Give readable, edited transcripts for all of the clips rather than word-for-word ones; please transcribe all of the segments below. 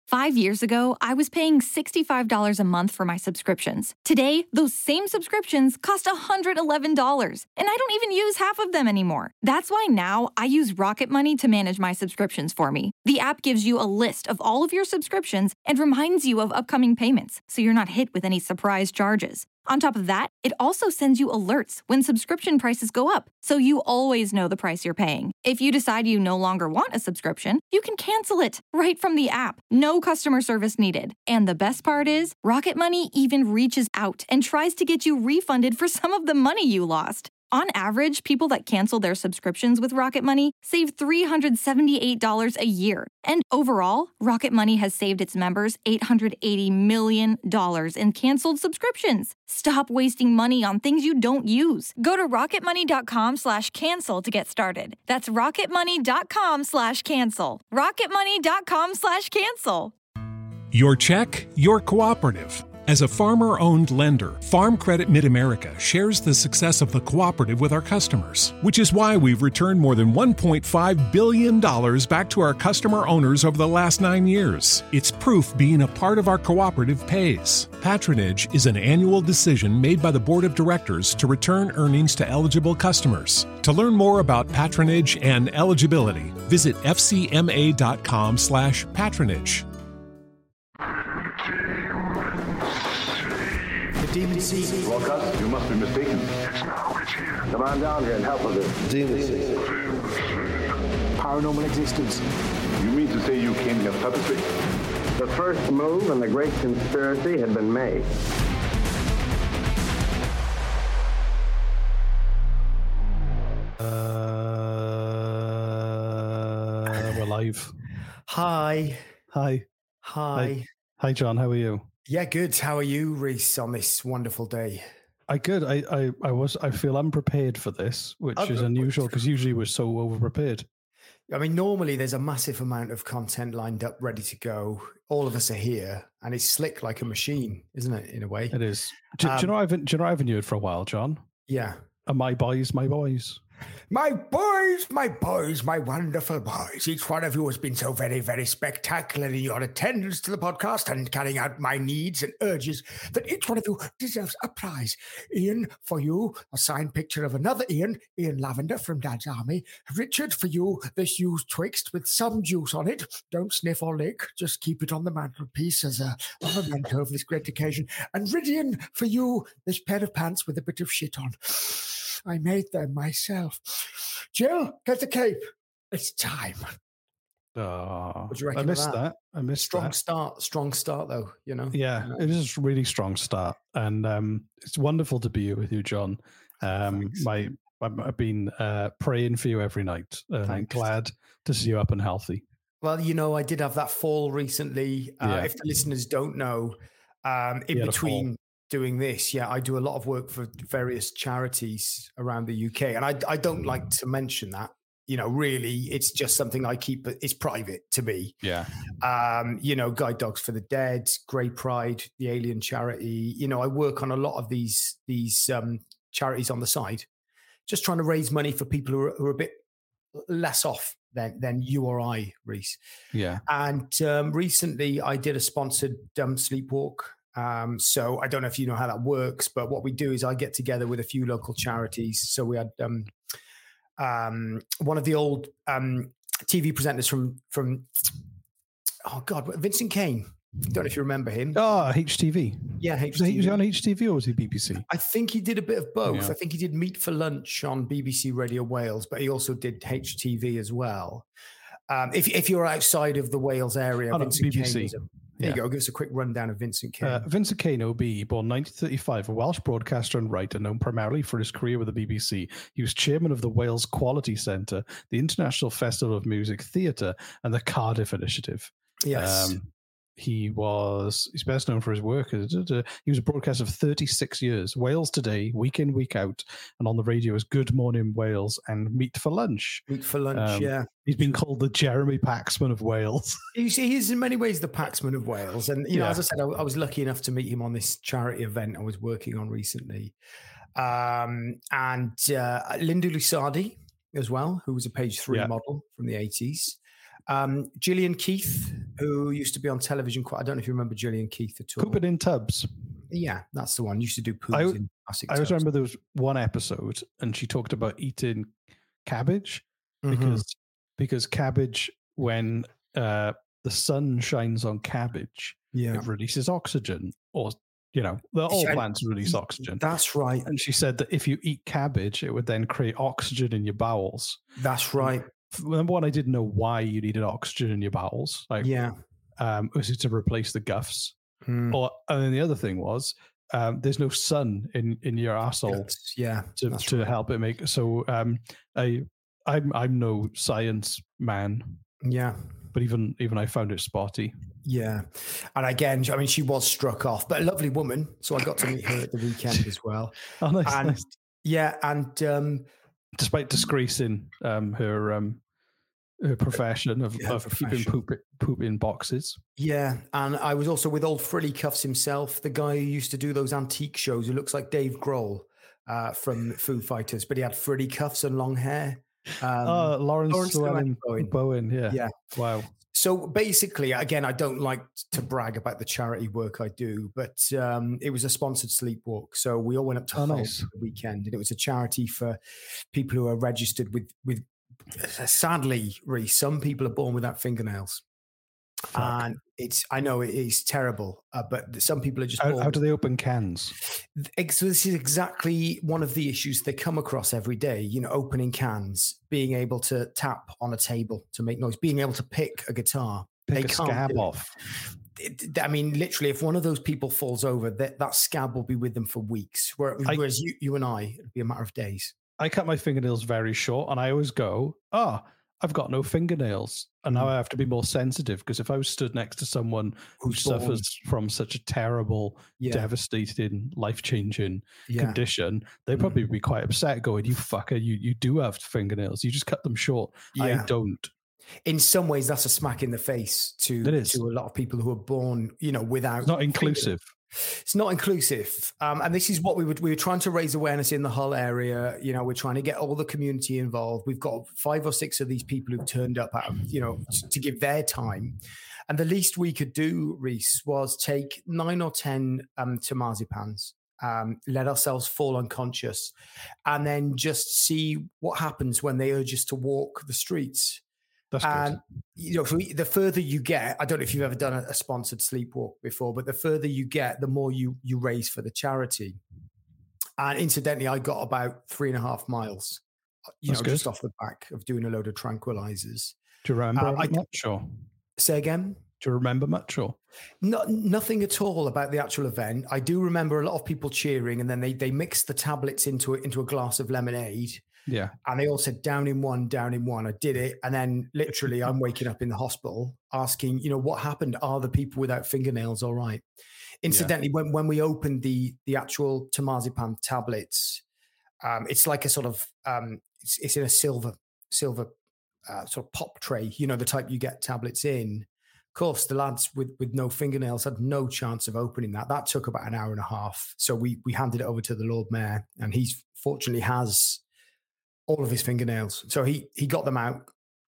5 years ago, I was paying $65 a month for my subscriptions. Today, those same subscriptions cost $111, and I don't even use half of them anymore. That's why now I use Rocket Money to manage my subscriptions for me. The app gives you a list of all of your subscriptions and reminds you of upcoming payments, so you're not hit with any surprise charges. On top of that, it also sends you alerts when subscription prices go up, so you always know the price you're paying. If you decide you no longer want a subscription, you can cancel it right from the app. No customer service needed. And the best part is, Rocket Money even reaches out and tries to get you refunded for some of the money you lost. On average, people that cancel their subscriptions with Rocket Money save $378 a year. And overall, Rocket Money has saved its members $880 million in canceled subscriptions. Stop wasting money on things you don't use. Go to rocketmoney.com/cancel to get started. That's rocketmoney.com/cancel. rocketmoney.com/cancel. Your check, your cooperative. As a farmer-owned lender, Farm Credit Mid-America shares the success of the cooperative with our customers, which is why we've returned more than $1.5 billion back to our customer owners over the last 9 years. It's proof being a part of our cooperative pays. Patronage is an annual decision made by the Board of Directors to return earnings to eligible customers. To learn more about patronage and eligibility, visit fcma.com/patronage. Demon Seed. Walcott, you must be mistaken. It's now, it's here. Come on down here and help with this. Demon Seed. Paranormal existence. You mean to say you came here purposely? The first move in the great conspiracy had been made. We're live. Hi. Hi. Hi. Hi, John. How are you? Yeah, good. How are you, Reese, on this wonderful day? I feel unprepared for this, which is unusual because usually we're so over-prepared. I mean, normally there's a massive amount of content lined up, ready to go. All of us are here, and it's slick like a machine, isn't it, in a way? It is. Do you know I haven't heard for a while, John? Yeah. And my boys. My boys, my wonderful boys. Each one of you has been so very, very spectacular in your attendance to the podcast and carrying out my needs and urges that each one of you deserves a prize. Ian, for you, a signed picture of another Ian Lavender from Dad's Army. Richard, for you, this used Twixt with some juice on it. Don't sniff or lick, just keep it on the mantelpiece as a memento of this great occasion. And Ridian, for you, this pair of pants with a bit of shit on. I made them myself. Jill, get the cape. It's time. What do you reckon I missed that. I missed Strong start, though, you know? Yeah, it is a really strong start. And it's wonderful to be here with you, John. I've been praying for you every night. I'm glad to see you up and healthy. Well, you know, I did have that fall recently. If the listeners don't know, in between doing this, I do a lot of work for various charities around the UK. And I don't like to mention that, you know, really, it's just something I keep, it's private to me. Yeah. You know, Guide Dogs for the Dead, Grey Pride, the Alien Charity. You know, I work on a lot of these charities on the side, just trying to raise money for people who are a bit less off than you or I, Reese. Yeah. And recently I did a sponsored sleepwalk. So I don't know if you know how that works, but what we do is I get together with a few local charities. So we had one of the old TV presenters from Vincent Kane. Don't know if you remember him. Oh, HTV. Yeah, HTV. Was he on HTV or was he BBC? I think he did a bit of both. Yeah. I think he did Meat for Lunch on BBC Radio Wales, but he also did HTV as well. If you're outside of the Wales area, Vincent BBC. Kane there you go. Give us a quick rundown of Vincent Kane. Vincent Kane, OB, born 1935, a Welsh broadcaster and writer known primarily for his career with the BBC. He was chairman of the Wales Quality Centre, the International Festival of Music Theatre, and the Cardiff Initiative. Yes. He's best known for his work. He was a broadcaster for 36 years. Wales Today, week in, week out, and on the radio as Good Morning Wales and Meat for Lunch. Meat for Lunch, yeah. He's been called the Jeremy Paxman of Wales. He's in many ways the Paxman of Wales. And, you know, as I said, I was lucky enough to meet him on this charity event I was working on recently. And Linda Lusardi as well, who was a page 3 model from the 80s. Gillian Keith, who used to be on television quite. I don't know if you remember Gillian Keith at all. Pooping in tubs. Yeah, that's the one. Used to do poos in plastic tubs. I always remember there was one episode, and she talked about eating cabbage because cabbage, when the sun shines on cabbage, it releases oxygen, or all plants release oxygen. That's right. And she said that if you eat cabbage, it would then create oxygen in your bowels. That's right. Number one, I didn't know why you needed oxygen in your bowels. Was it to replace the guffs? And then the other thing was, there's no sun in your asshole. To help it make. So I'm no science man. Yeah. But even I found it spotty. Yeah. And again, I mean, she was struck off, but a lovely woman. So I got to meet her at the weekend as well. Oh, nice. And, nice. Yeah. And despite disgracing her profession of keeping poop in boxes. Yeah. And I was also with old Frilly Cuffs himself, the guy who used to do those antique shows, who looks like Dave Grohl from Foo Fighters, but he had frilly cuffs and long hair. Lawrence Bowen. Yeah. Wow. So basically, again, I don't like to brag about the charity work I do, but it was a sponsored sleepwalk. So we all went up to Hull for the weekend, and it was a charity for people who are registered with sadly, Reese, some people are born without fingernails. Fuck. And I know it is terrible, but some people are just born. How do they open cans? So this is exactly one of the issues they come across every day, opening cans, being able to tap on a table to make noise, being able to pick a guitar. Pick a scab off. I mean, literally, if one of those people falls over, that scab will be with them for weeks. Whereas you and I, it'd be a matter of days. I cut my fingernails very short, and I always go, I've got no fingernails. And now I have to be more sensitive, because if I was stood next to someone who suffers from such a terrible, devastating, life-changing condition, they'd probably be quite upset, going, you fucker, you do have fingernails. You just cut them short. I don't. In some ways, that's a smack in the face to a lot of people who are born, without. It's not inclusive. It's not inclusive. And this is what we were trying to raise awareness in the Hull area. We're trying to get all the community involved. We've got 5 or 6 of these people who've turned up out of, to give their time. And the least we could do, Reese, was take 9 or 10 Temazepams, let ourselves fall unconscious, and then just see what happens when they urge us to walk the streets. That's good. So the further you get, I don't know if you've ever done a sponsored sleepwalk before, but the further you get, the more you raise for the charity. And incidentally, I got about 3.5 miles, just off the back of doing a load of tranquilizers. Do you remember much? Or? Say again? Do you remember much? Or? Nothing at all about the actual event. I do remember a lot of people cheering, and then they mixed the tablets into a glass of lemonade. Yeah. And they all said, down in one. I did it. And then literally I'm waking up in the hospital asking, what happened? Are the people without fingernails all right? Incidentally, when we opened the actual Temazepam tablets, it's like a sort of, it's in a silver sort of pop tray, the type you get tablets in. Of course, the lads with no fingernails had no chance of opening that. That took about an hour and a half. So we handed it over to the Lord Mayor, and he fortunately has all of his fingernails. So he got them out.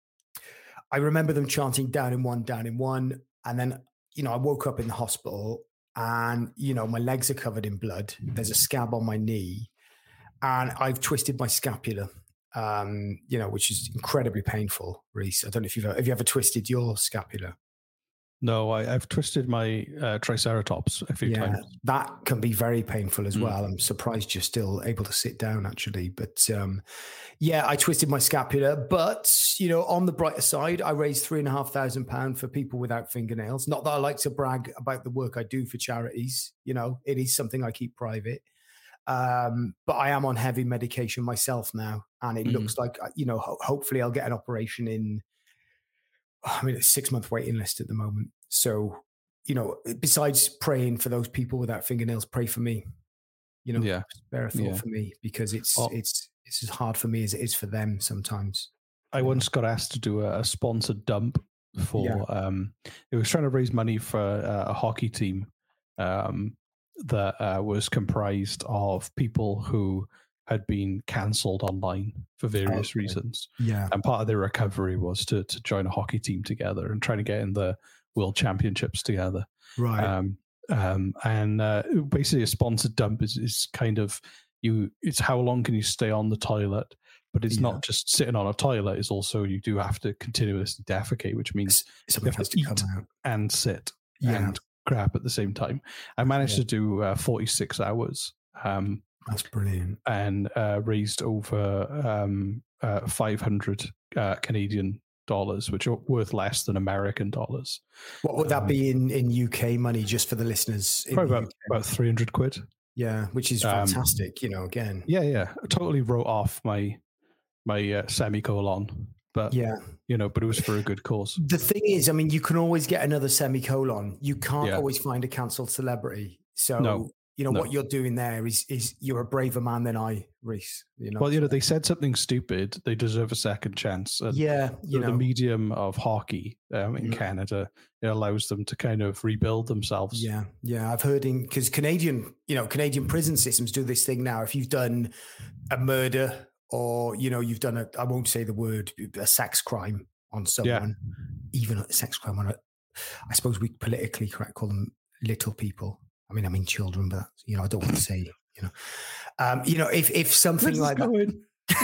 I remember them chanting down in one. And then, I woke up in the hospital, and, my legs are covered in blood. There's a scab on my knee, and I've twisted my scapula, which is incredibly painful, Reese. I don't know if have you ever twisted your scapula? No, I've twisted my triceratops a few times. That can be very painful as well. I'm surprised you're still able to sit down, actually. But I twisted my scapula. But, on the brighter side, I raised £3,500 for people without fingernails. Not that I like to brag about the work I do for charities. It is something I keep private. But I am on heavy medication myself now. And it looks like, hopefully I'll get an operation in. It's a 6-month waiting list at the moment. So, besides praying for those people without fingernails, pray for me. Spare a thought for me, because it's as hard for me as it is for them sometimes. I once got asked to do a sponsored dump for. It was trying to raise money for a hockey team that was comprised of people who had been cancelled online for various reasons. Yeah. And part of their recovery was to join a hockey team together and try to get in the World Championships together. Right. And basically a sponsored dump is kind of it's how long can you stay on the toilet, but it's not just sitting on a toilet. It's also you do have to continuously defecate, which means something has to eat come out and sit and crap at the same time. I managed to do 46 hours. That's brilliant. And raised over 500 Canadian dollars, which are worth less than American dollars. What would that be in UK money, just for the listeners? Probably about 300 quid. Yeah, which is fantastic, again. Yeah. I totally wrote off my semicolon, but but it was for a good cause. The thing is, I mean, you can always get another semicolon. You can't always find a cancelled celebrity. So what you're doing there is you're a braver man than I, Rhys. Well, they said something stupid. They deserve a second chance. And the medium of hockey in Canada, it allows them to kind of rebuild themselves. Yeah. I've heard because Canadian prison systems do this thing now. If you've done a murder or you've done I won't say the word, a sex crime on someone, even a sex crime on I suppose we politically correct call them little people. I mean children, but I don't want to say, if something like that,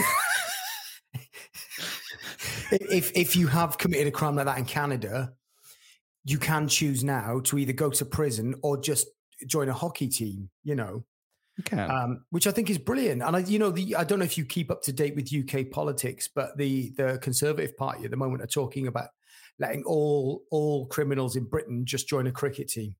if you have committed a crime like that in Canada, you can choose now to either go to prison or just join a hockey team, You can. Which I think is brilliant. And I don't know if you keep up to date with UK politics, but the Conservative Party at the moment are talking about letting all criminals in Britain just join a cricket team.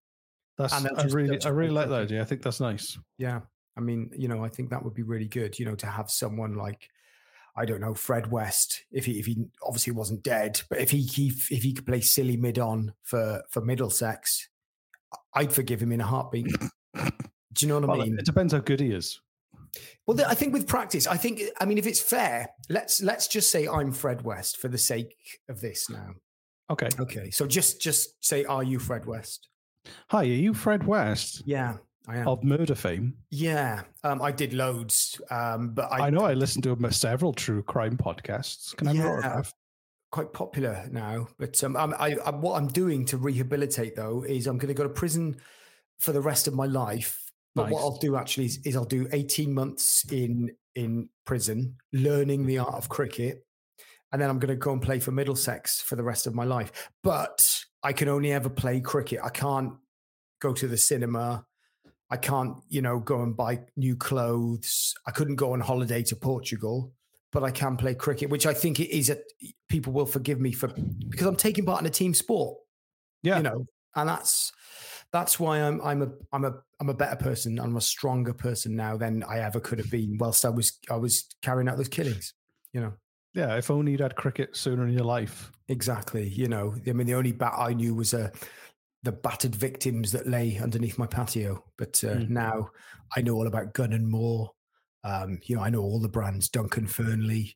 I really like that idea. I think that's nice. Yeah. I mean, I think that would be really good, to have someone like, I don't know, Fred West, if he obviously wasn't dead, but if he could play silly mid on for Middlesex, I'd forgive him in a heartbeat. Do you know what I mean? It depends how good he is. Well, I think with practice, if it's fair, let's just say I'm Fred West for the sake of this now. Okay. So just say, are you Fred West? Hi, are you Fred West? Yeah, I am. Of murder fame? Yeah, I did loads, but I know I listened to several true crime podcasts. Can I have an autograph? Quite popular now, but what I'm doing to rehabilitate though is I'm going to go to prison for the rest of my life. But what I'll do actually is I'll do 18 months in prison, learning the art of cricket, and then I'm going to go and play for Middlesex for the rest of my life. But I can only ever play cricket. I can't go to the cinema. I can't, go and buy new clothes. I couldn't go on holiday to Portugal, but I can play cricket, which I think it is people will forgive me for because I'm taking part in a team sport. Yeah, and that's why I'm a better person. I'm a stronger person now than I ever could have been whilst I was carrying out those killings. Yeah, if only you'd had cricket sooner in your life. Exactly. The only bat I knew was the battered victims that lay underneath my patio. But now I know all about Gun and More. I know all the brands, Duncan Fernley,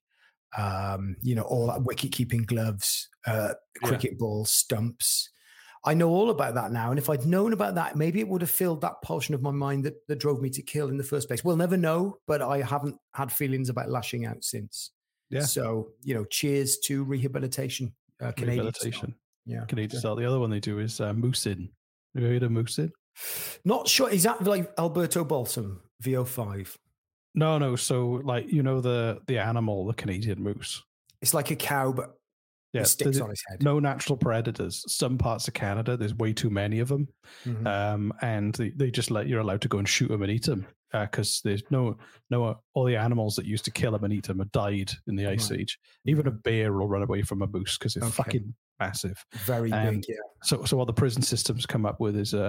all that wicket-keeping gloves, cricket balls, stumps. I know all about that now. And if I'd known about that, maybe it would have filled that portion of my mind that drove me to kill in the first place. We'll never know, but I haven't had feelings about lashing out since. Yeah. So, cheers to rehabilitation. Rehabilitation. Yeah. Canadian style. The other one they do is Moosin. Have you heard of Moosin? Not sure. Is that like Alberto Balsam, VO5? No. So, the animal, the Canadian moose. It's like a cow, but with sticks on his head. No natural predators. Some parts of Canada, there's way too many of them. Mm-hmm. And they just you're allowed to go and shoot them and eat them. Because there's no all the animals that used to kill them and eat them have died in the Ice Age. Even a bear will run away from a moose because it's fucking massive. Very big, yeah. So what the prison systems come up with is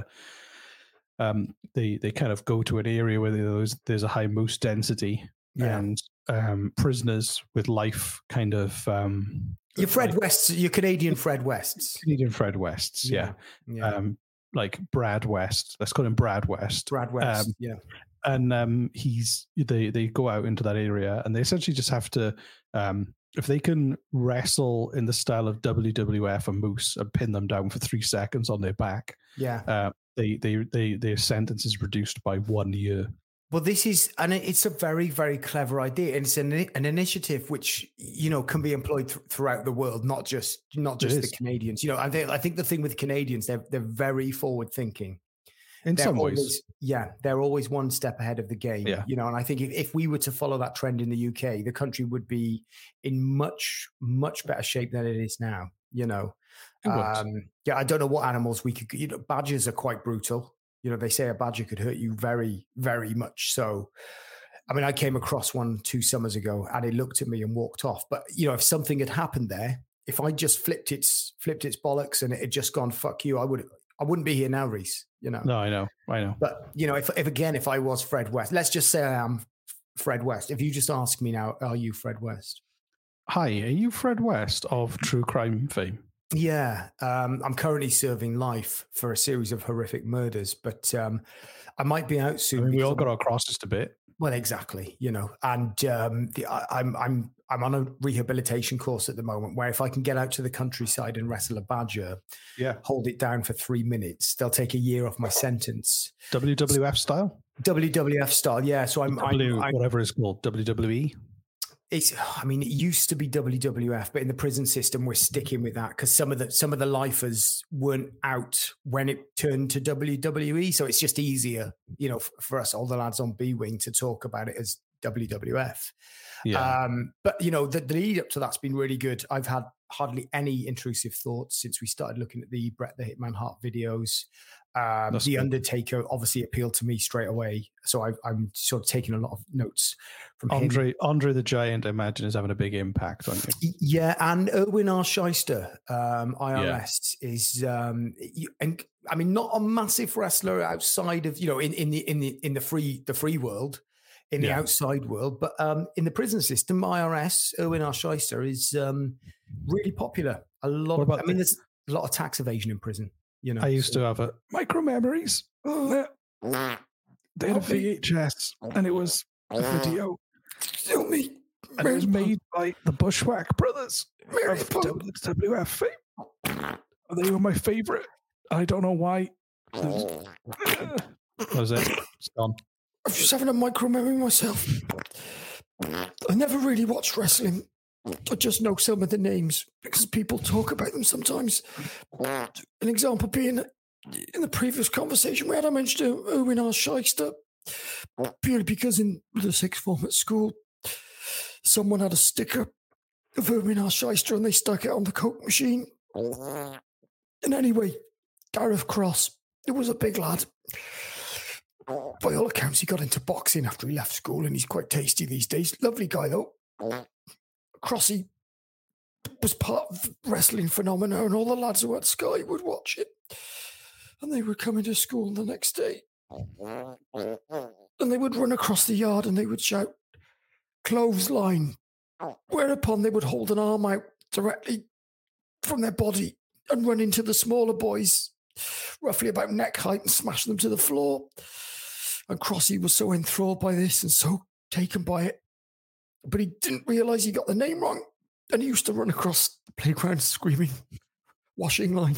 they kind of go to an area where there's a high moose density and prisoners with life kind of your Fred Wests, your Canadian Fred Wests. Canadian Fred Wests, yeah. Like Brad West. Let's call him Brad West. Brad West, yeah. And they go out into that area and they essentially just have to if they can wrestle in the style of WWF a moose and pin them down for 3 seconds on their back, their sentence is reduced by 1 year. Well, this is, and it's a very, very clever idea. And it's an initiative which, can be employed throughout the world, not just the Canadians. I think the thing with Canadians, they're very forward thinking. In some ways. Yeah, they're always one step ahead of the game. Yeah. And I think if we were to follow that trend in the UK, the country would be in much, much better shape than it is now. I don't know what animals we could. Badgers are quite brutal. They say a badger could hurt you very, very much. So, I mean, I came across one 2 summers ago, and it looked at me and walked off. But if something had happened there, if I just flipped its bollocks and it had just gone fuck you, I wouldn't be here now, Reese. No, I know. But if I was Fred West, let's just say I am Fred West. If you just ask me now, are you Fred West? Hi, are you Fred West of true crime fame? Yeah, I'm currently serving life for a series of horrific murders, but I might be out soon. I mean, we all got our crosses to bear. Well, exactly, and I'm on a rehabilitation course at the moment where if I can get out to the countryside and wrestle a badger, hold it down for 3 minutes, they'll take a year off my sentence. WWF style? WWF style, yeah. So I'm whatever it's called, WWE. It used to be WWF, but in the prison system, we're sticking with that because some of the lifers weren't out when it turned to WWE. So it's just easier, for us, all the lads on B Wing, to talk about it as WWF. Yeah. But the lead up to that's been really good. I've had hardly any intrusive thoughts since we started looking at the Bret the Hitman Hart videos. The Undertaker obviously appealed to me straight away, so I'm sort of taking a lot of notes from him. Andre the Giant, I imagine, is having a big impact on you. Yeah, and Irwin R. Shyster, IRS, is, not a massive wrestler outside of in the free world, in the outside world, but in the prison system, IRS, Irwin R. Shyster is really popular. There's a lot of tax evasion in prison. I used to have a Micro Memories. They had a VHS, and it was a video. And it was made by the Bushwhack brothers of WWF fame. They were my favorite. I don't know why. That was it. It's gone. I'm just having a micro memory myself. I never really watched wrestling. I just know some of the names because people talk about them sometimes. An example being in the previous conversation we had, I mentioned Irwin R. Shyster, purely because in the sixth form at school, someone had a sticker of Irwin R. Shyster and they stuck it on the Coke machine. And anyway, Gareth Cross, it was a big lad. By all accounts, he got into boxing after he left school and he's quite tasty these days. Lovely guy, though. Crossy was part of the wrestling phenomena and all the lads who had Sky would watch it. And they would come into school the next day. And they would run across the yard and they would shout, "Clothesline." Whereupon they would hold an arm out directly from their body and run into the smaller boys, roughly about neck height, and smash them to the floor. And Crossy was so enthralled by this and so taken by it, but he didn't realise he got the name wrong. And he used to run across the playground screaming, "Washing line."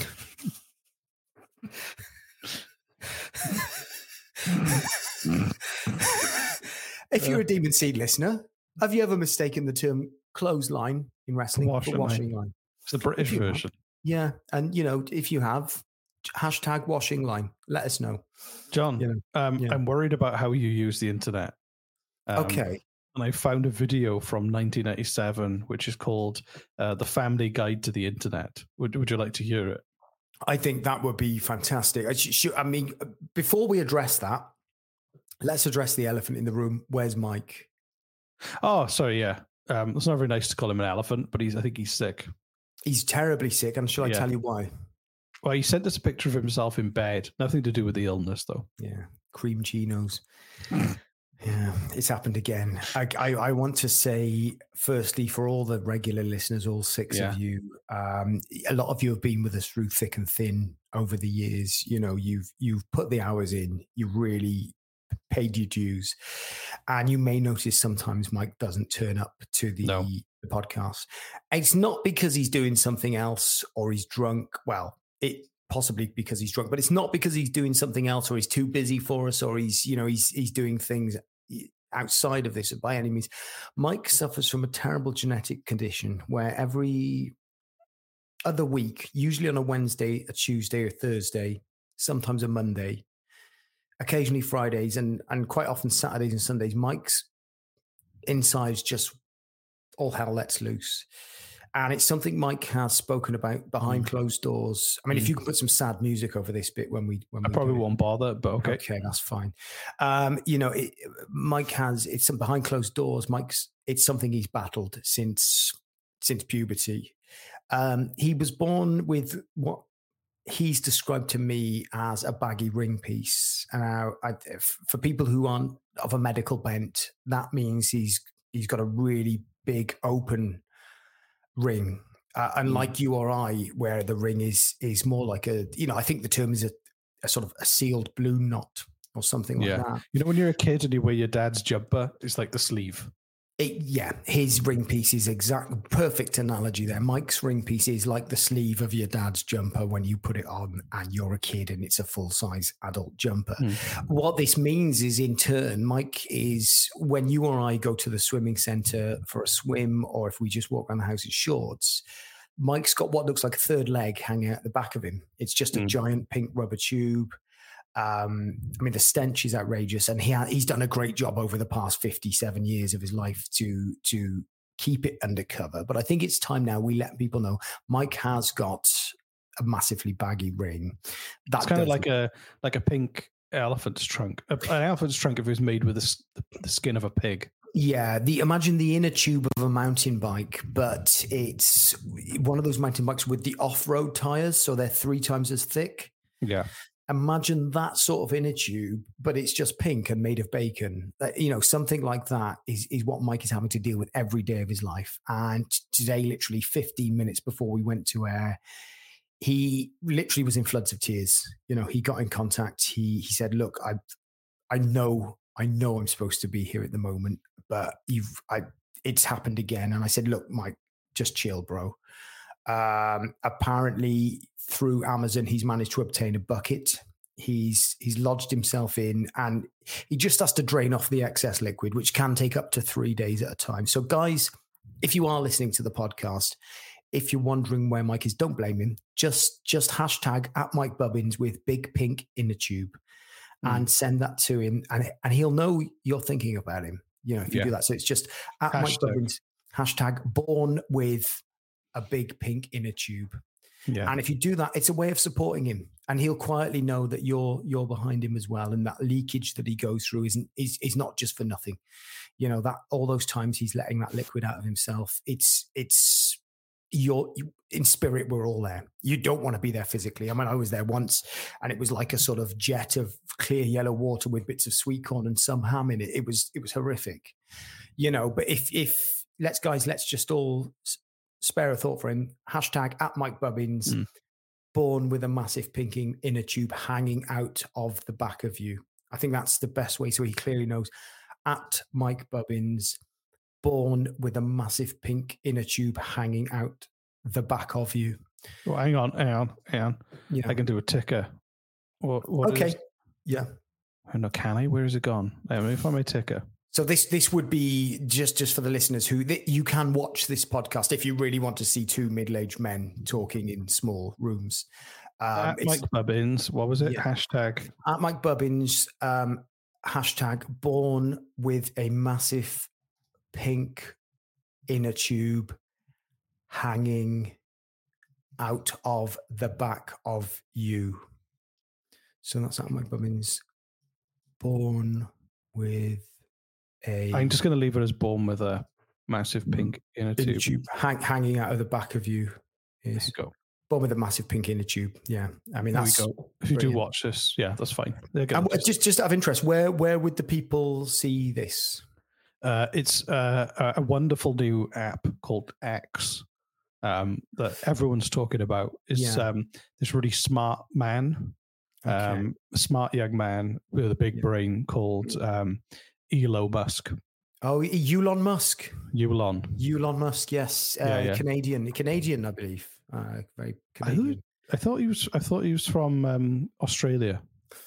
If you're a Demon Seed listener, have you ever mistaken the term clothesline in wrestling for washing line? It's the British version. Yeah. And, if you have, hashtag washing line, let us know. John, I'm worried about how you use the internet. Okay. And I found a video from 1997, which is called The Family Guide to the Internet. Would you like to hear it? I think that would be fantastic. Before we address that, let's address the elephant in the room. Where's Mike? Oh, sorry, yeah. It's not very nice to call him an elephant, but I think he's sick. He's terribly sick, and shall I tell you why? Well, he sent us a picture of himself in bed. Nothing to do with the illness, though. Yeah, cream chinos. Yeah, it's happened again. I want to say, firstly, for all the regular listeners, all six of you, a lot of you have been with us through thick and thin over the years. You've put the hours in. You really paid your dues, and you may notice sometimes Mike doesn't turn up to the podcast. It's not because he's doing something else or he's drunk. Well, it possibly because he's drunk, but it's not because he's doing something else or he's too busy for us or he's doing things outside of this by any means. Mike suffers from a terrible genetic condition where every other week, usually on a Wednesday, a Tuesday or Thursday, sometimes a Monday, occasionally Fridays, and quite often Saturdays and Sundays, Mike's insides just all hell lets loose. And it's something Mike has spoken about behind closed doors. I mean, if you can put some sad music over this bit when we probably won't bother, but okay. Okay, that's fine. Mike has, it's some behind closed doors. It's something he's battled since puberty. He was born with what he's described to me as a baggy ring piece. And for people who aren't of a medical bent, that means he's got a really big open ring, unlike you or I, where the ring is more like I think the term is a sort of a sealed balloon knot or something like that. You know, when you're a kid and you wear your dad's jumper, it's like the sleeve. His ring piece is perfect analogy there. Mike's ring piece is like the sleeve of your dad's jumper when you put it on and you're a kid and it's a full-size adult jumper. What this means is, in turn, Mike is, when you or I go to the swimming center for a swim, or if we just walk around the house in shorts, Mike's got what looks like a third leg hanging out the back of him. It's just a giant pink rubber tube. I mean, the stench is outrageous, and he's done a great job over the past 57 years of his life to keep it undercover. But I think it's time now we let people know Mike has got a massively baggy ring. It's kind of like a pink elephant's trunk. An elephant's trunk if it was made with the skin of a pig. Yeah, imagine the inner tube of a mountain bike, but it's one of those mountain bikes with the off-road tires, so they're 3 times as thick. Yeah. Imagine that sort of inner tube, but it's just pink and made of bacon. Something like that is what Mike is having to deal with every day of his life. And today, literally 15 minutes before we went to air, he literally was in floods of tears. He got in contact. He said, "Look, I know I'm supposed to be here at the moment, but it's happened again." And I said, "Look, Mike, just chill, bro." Apparently through Amazon, he's managed to obtain a bucket. He's lodged himself in, and he just has to drain off the excess liquid, which can take up to 3 days at a time. So guys, if you are listening to the podcast, if you're wondering where Mike is, don't blame him. Just hashtag @MikeBubbins with big pink inner tube and send that to him, and he'll know you're thinking about him, if you do that. So it's just @MikeBubbins, hashtag born with a big pink inner tube. Yeah. And if you do that, it's a way of supporting him, and he'll quietly know that you're behind him as well. And that leakage that he goes through is not just for nothing. That all those times he's letting that liquid out of himself, it's in spirit, we're all there. You don't want to be there physically. I mean, I was there once, and it was like a sort of jet of clear yellow water with bits of sweet corn and some ham in it. It was horrific, but if let's just all spare a thought for him. Hashtag @MikeBubbins, born with a massive pinking inner tube hanging out of the back of you. I think that's the best way, so he clearly knows. @MikeBubbins, born with a massive pink inner tube hanging out the back of you. Well, hang on. Yeah. I can do a ticker. What okay. Yeah. I know, can I? Where is it gone? Let me find my ticker. So this would be just for the listeners you can watch this podcast if you really want to see 2 middle-aged men talking in small rooms. Mike Bubbins, what was it? Yeah. Hashtag @MikeBubbins, hashtag born with a massive pink inner tube hanging out of the back of you. So that's @MikeBubbins, born with I'm just going to leave it as born with a massive pink inner tube. Hanging out of the back of you. There you go. Born with a massive pink inner tube. Yeah. I mean, that's there we go. If you do watch this, yeah, that's fine. Just out of interest, where would the people see this? It's a wonderful new app called X that everyone's talking about. Is this really smart man, smart young man with a big brain called Elon Musk. Oh, Elon Musk. Elon Musk, yes. Canadian, I believe. Very Canadian. I thought he was from Australia.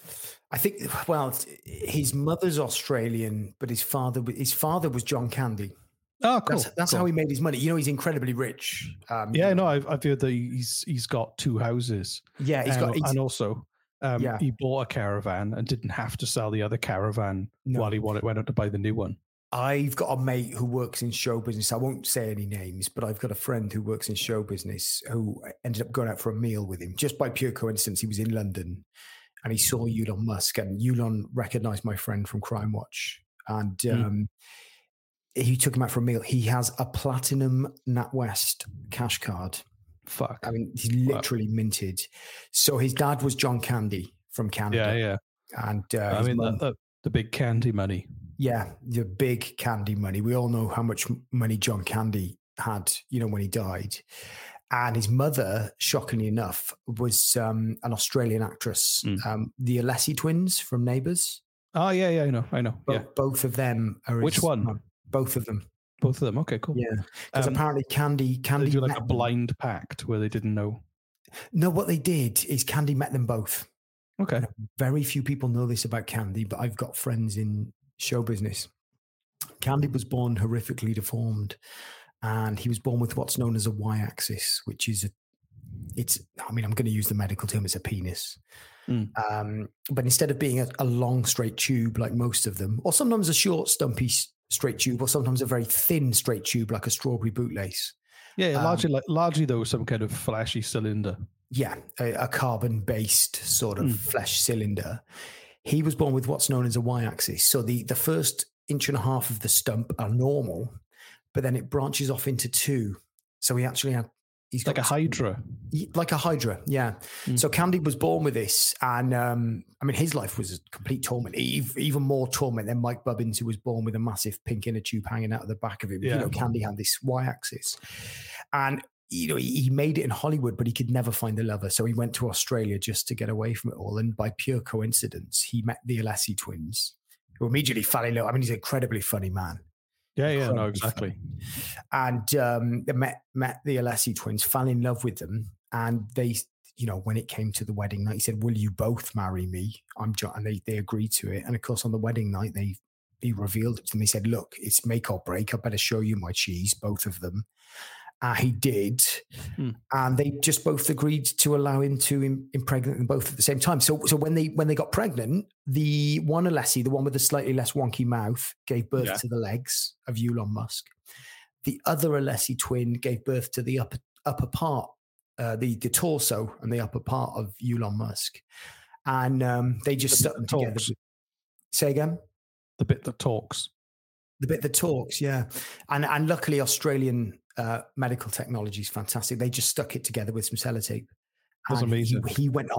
I think, well, his mother's Australian, but his father was John Candy. Oh, cool. That's cool. how he made his money. He's incredibly rich. I've heard that he's got 2 houses. Yeah, and also he bought a caravan and didn't have to sell the other caravan while he went out to buy the new one. I've got a mate who works in show business. I won't say any names, but I've got a friend who works in show business who ended up going out for a meal with him just by pure coincidence. He was in London and he saw Elon Musk, and Elon recognized my friend from Crime Watch, and he took him out for a meal. He has a platinum NatWest cash card. Fuck. I mean, he's literally minted. So his dad was John Candy from Canada. Yeah. And I mean, the big Candy money. Yeah, the big Candy money. We all know how much money John Candy had, when he died. And his mother, shockingly enough, was an Australian actress, the Alessi twins from Neighbours. Oh, yeah, I know. Both of them are. Which one? Both of them. Both of them. Okay, cool. Yeah, because apparently Candy they do like a blind pact where they didn't know. No, what they did is Candy met them both. Okay. Very few people know this about Candy, but I've got friends in show business. Candy was born horrifically deformed, and he was born with what's known as a Y-axis, which is I'm going to use the medical term, it's a penis. But instead of being a long straight tube like most of them, or sometimes a short stumpy straight tube, or sometimes a very thin straight tube like a strawberry bootlace. Yeah, largely though some kind of fleshy cylinder. Yeah, a carbon-based sort of flesh cylinder. He was born with what's known as a Y-axis. So the first 1.5 inches of the stump are normal, but then it branches off into 2. So he's got like a hydra. Like a hydra, yeah. So Candy was born with this, and his life was a complete torment. Even more torment than Mike Bubbins, who was born with a massive pink inner tube hanging out of the back of him. Yeah. Candy had this Y-axis, and he made it in Hollywood, but he could never find a lover. So he went to Australia just to get away from it all. And by pure coincidence, he met the Alessi twins, who immediately fell in love. I mean, he's an incredibly funny man. Yeah, no, exactly. Funny. And they met the Alessi twins, fell in love with them. And they, when it came to the wedding night, he said, "Will you both marry me? I'm John." And they agreed to it. And of course, on the wedding night, he revealed it to them. He said, "Look, it's make or break. I better show you my cheese," both of them. He did, and they just both agreed to allow him to impregnate them both at the same time. So when they got pregnant, the one Alessi, the one with the slightly less wonky mouth, gave birth to the legs of Elon Musk. The other Alessi twin gave birth to the upper part, the torso and the upper part of Elon Musk, and they just stuck them together. Say again? The bit that talks. The bit that talks, yeah. And luckily Australian medical technology is fantastic. They just stuck it together with some sellotape. That's amazing. He went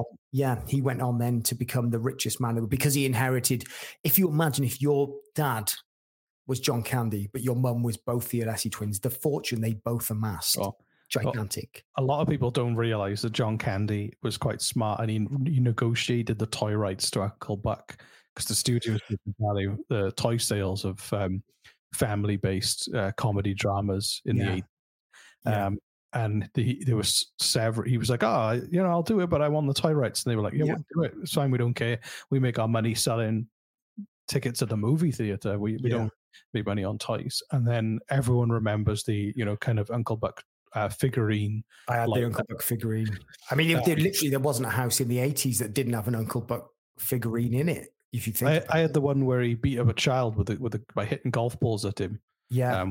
on then to become the richest man because he inherited, if you imagine if your dad was John Candy, but your mum was both the Alessi twins, the fortune they both amassed. Gigantic. A lot of people don't realize that John Candy was quite smart, and he negotiated the toy rights to Uncle Buck because the studios didn't value the toy sales of family-based comedy dramas in the 80s. And there was several. He was like, I'll do it, but I want the toy rights. And they were like, we'll do it. It's fine. We don't care. We make our money selling tickets at the movie theater. We don't make money on toys. And then everyone remembers the kind of Uncle Buck figurine. I had the Uncle Buck figurine. I mean, there wasn't a house in the 80s that didn't have an Uncle Buck figurine in it. If you think, I had the one where he beat up a child by hitting golf balls at him. Yeah,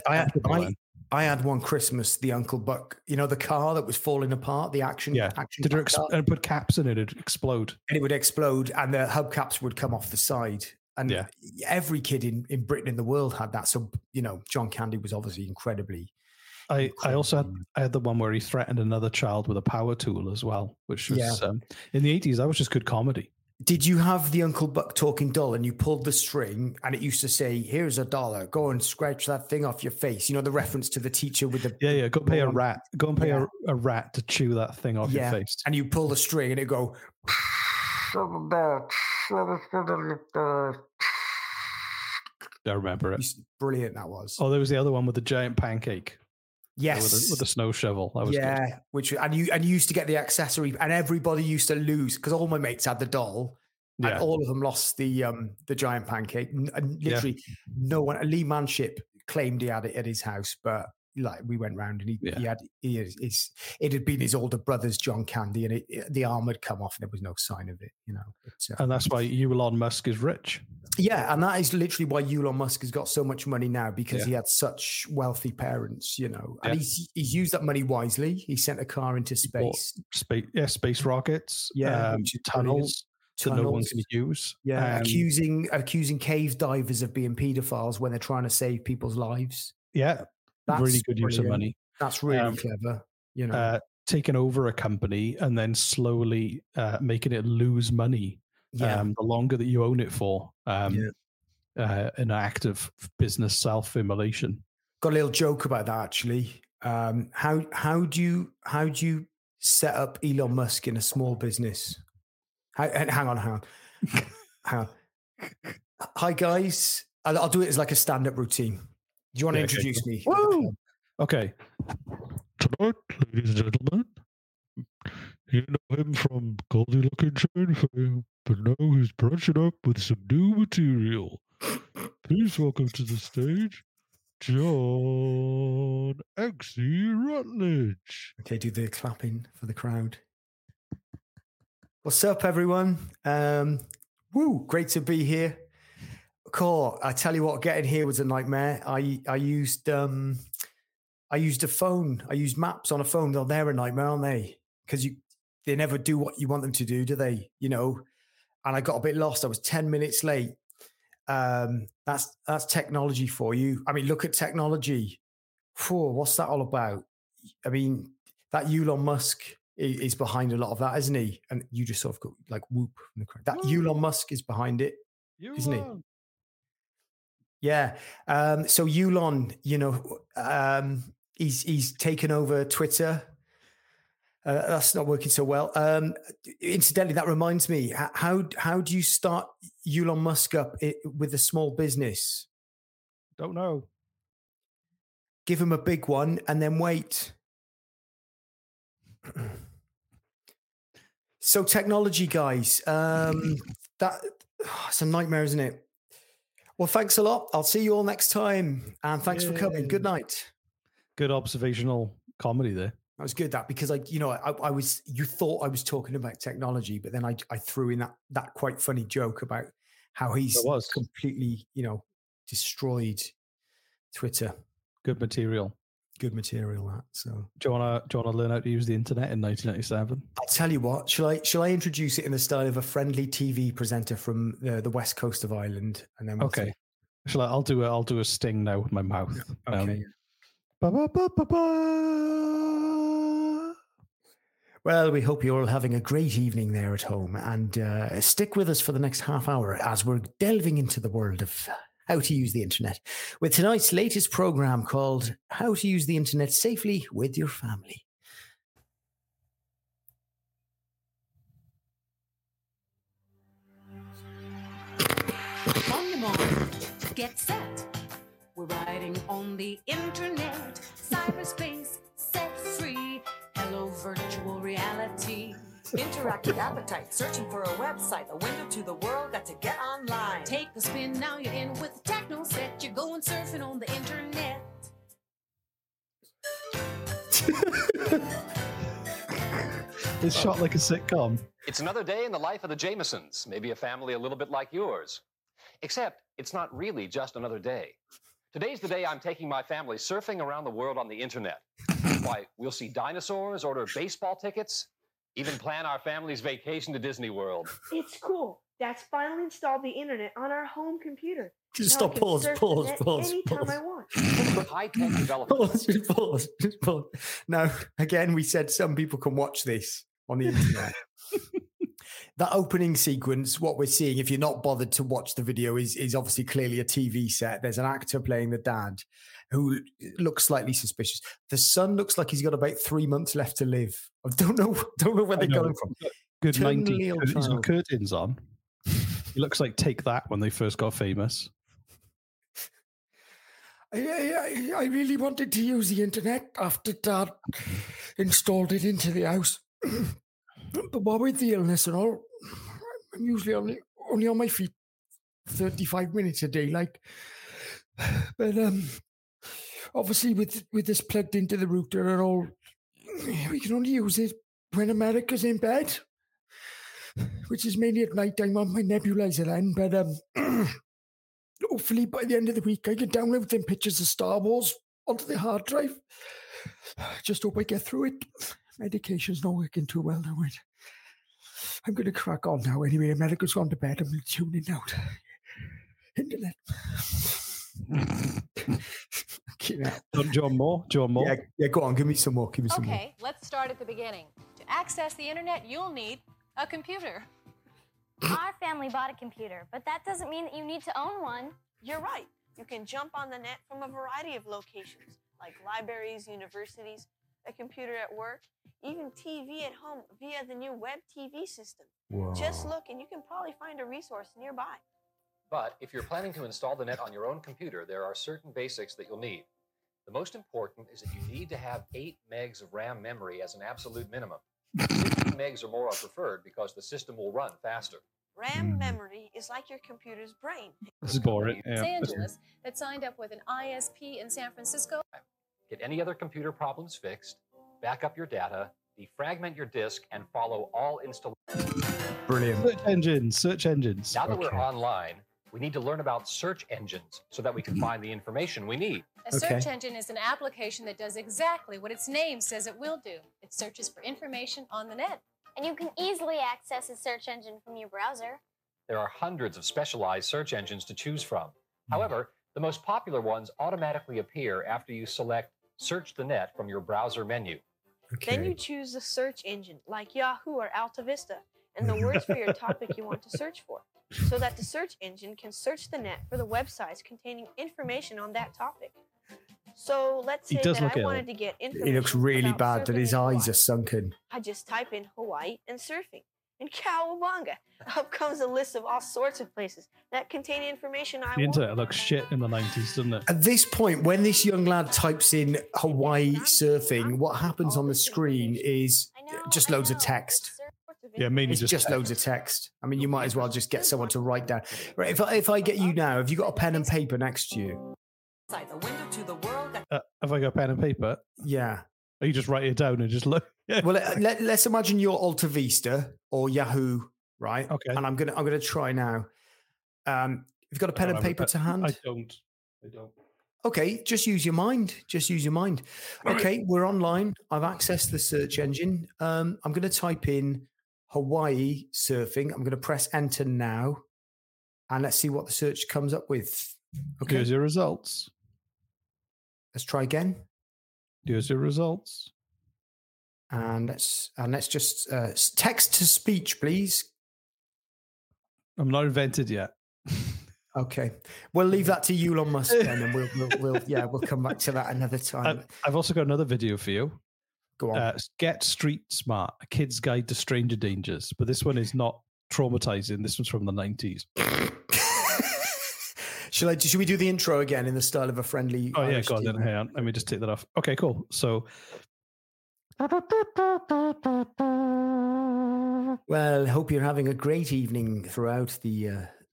I had one Christmas, the Uncle Buck. The car that was falling apart, the action. Yeah, and put caps in it, it'd explode. And it would explode, and the hubcaps would come off the side. And every kid in Britain and the world had that. So John Candy was obviously incredibly. I also had the one where he threatened another child with a power tool as well, which was in the 80s. That was just good comedy. Did you have the Uncle Buck talking doll and you pulled the string and it used to say, "Here's $1. Go and scratch that thing off your face." The reference to the teacher with the... Go pay a rat. Go and pay a rat to chew that thing off your face. And you pull the string and it go... I remember it. Brilliant that was. Oh, there was the other one with the giant pancake. Yes, with the snow shovel. That was good. And you used to get the accessory, and everybody used to lose because all my mates had the doll, And all of them lost the giant pancake. And literally, no one. Lee Manship claimed he had it at his house, but like we went round and it had been his older brother's John Candy, and the arm had come off, and there was no sign of it. And that's why Elon Musk is rich. Yeah, and that is literally why Elon Musk has got so much money now, because he had such wealthy parents, and he's used that money wisely. He sent a car into space. Space rockets, tunnels that no one can use. Yeah, accusing cave divers of being paedophiles when they're trying to save people's lives. Yeah, that's really good use of money. That's really clever. Taking over a company and then slowly making it lose money. The longer that you own it for, an act of business self-immolation. Got a little joke about that actually. How do you set up Elon Musk in a small business? Hang on. Hi guys, I'll do it as like a stand-up routine. Do you want to introduce me? Woo! Okay. Tonight, ladies and gentlemen, you know him from Goldie Looking Chain fame, but now he's branching up with some new material. Please welcome to the stage, John X.C. Rutledge. Okay, do the clapping for the crowd. What's up, everyone? Great to be here. Cool. I tell you what, getting here was a nightmare. I used a phone. I used maps on a phone. They're a nightmare, aren't they? Because they never do what you want them to do they? And I got a bit lost. I was 10 minutes late. That's technology for you. I mean, look at technology. What's that all about? I mean, that Elon Musk is behind a lot of that, isn't he? And you just sort of go like whoop from the crowd. That Elon Musk is behind it, isn't he? Yeah. So Elon, he's taken over Twitter. That's not working so well. Incidentally, that reminds me, how do you start Elon Musk up with a small business? Don't know. Give him a big one and then wait. So technology, guys, it's a nightmare, isn't it? Well, thanks a lot. I'll see you all next time. And thanks for coming. Good night. Good observational comedy there. That was good, because you thought I was talking about technology, but then I threw in that quite funny joke about how he's completely, destroyed Twitter. Good material. That. So do you want to learn how to use the internet in 1997? I'll tell you what. Shall I introduce it in the style of a friendly TV presenter from the west coast of Ireland, and then okay. I'll do a sting now with my mouth. Okay. Well, we hope you're all having a great evening there at home, and stick with us for the next half hour as we're delving into the world of how to use the internet with tonight's latest program called How to Use the Internet Safely with Your Family. On your mark, get set. We're riding on the internet, cyberspace, set free. Hello, virtual reality. Interactive appetite, searching for a website, a window to the world, got to get online. Take a spin, now you're in with the techno set. You're going surfing on the internet. It's shot like a sitcom. It's another day in the life of the Jamesons, maybe a family a little bit like yours. Except it's not really just another day. Today's the day I'm taking my family surfing around the world on the internet. Why, we'll see dinosaurs, order baseball tickets, even plan our family's vacation to Disney World. It's cool. Dad's finally installed the internet on our home computer. Just stop, pause. Anytime I want. High-tech development. Pause. Now, again, we said some people can watch this on the internet. That opening sequence, what we're seeing, if you're not bothered to watch the video, is obviously clearly a TV set. There's an actor playing the dad who looks slightly suspicious. The son looks like he's got about 3 months left to live. I don't know where they're going from. Good 90s. He's got curtains on. He looks like Take That when they first got famous. I really wanted to use the internet after Dad installed it into the house. But with the illness and all, I'm usually only only on my feet 35 minutes a day, like. But obviously with this plugged into the router and all, we can only use it when America's in bed, which is mainly at night time on my nebulizer then. But hopefully by the end of the week I can download them pictures of Star Wars onto the hard drive. Just hope I get through it. Medication's not working too well now. I'm going to crack on now anyway. America's gone to bed. I'm tuning out. Internet. Do you want more? Yeah, go on. Give me some more. Okay, let's start at the beginning. To access the internet, you'll need a computer. Our family bought a computer, but that doesn't mean that you need to own one. You're right. You can jump on the net from a variety of locations, like libraries, universities, a computer at work, even TV at home via the new web TV system. Whoa. Just look and you can probably find a resource nearby. But if you're planning to install the net on your own computer, there are certain basics that you'll need. The most important is that you need to have 8 megs of RAM memory as an absolute minimum. 15 megs or more are preferred because the system will run faster. RAM memory is like your computer's brain. This is boring. Los Angeles that signed up with an ISP in San Francisco. Get any other computer problems fixed, back up your data, defragment your disk, and follow all installations. Brilliant. Search engines. Now that we're online, we need to learn about search engines so that we can find the information we need. A search engine is an application that does exactly what its name says it will do. It searches for information on the net. And you can easily access a search engine from your browser. There are hundreds of specialized search engines to choose from. However, the most popular ones automatically appear after you select Search the Net from your browser menu. Then you choose the search engine, like Yahoo or Alta Vista, and the words for your topic you want to search for, so that the search engine can search the net for the websites containing information on that topic. So let's say that I wanted to get information. He looks really bad that his eyes are sunken. I just type in Hawaii and surfing. And cowabunga, up comes a list of all sorts of places that contain information I want. The internet looks shit in the 90s, doesn't it? At this point, when this young lad types in Hawaii surfing, what happens on the screen is just loads of text. Yeah, mainly it's just loads of text. I mean, you might as well just get someone to write down. Right, if I get you now, have you got a pen and paper next to you? Have I got pen and paper? Yeah. Or you just write it down and just look? Yeah. Well, let's imagine you're Alta Vista or Yahoo, right? Okay. And I'm gonna try now. You've got a pen and paper to hand? I don't. Okay, just use your mind. Okay, we're online. I've accessed the search engine. I'm going to type in Hawaii surfing. I'm going to press enter now. And let's see what the search comes up with. Okay. Here's your results. Let's try again. Here's your results. And let's just text to speech, please. I'm not invented yet. Okay, we'll leave that to you, Elon Musk, then, and we'll come back to that another time. I've also got another video for you. Go on. Get Street Smart: A Kid's Guide to Stranger Dangers. But this one is not traumatizing. This one's from the 90s. Should we do the intro again in the style of a friendly? Oh Irish yeah, go on. TV? Then hang on. Let me just take that off. Okay, cool. So. Well, hope you're having a great evening throughout the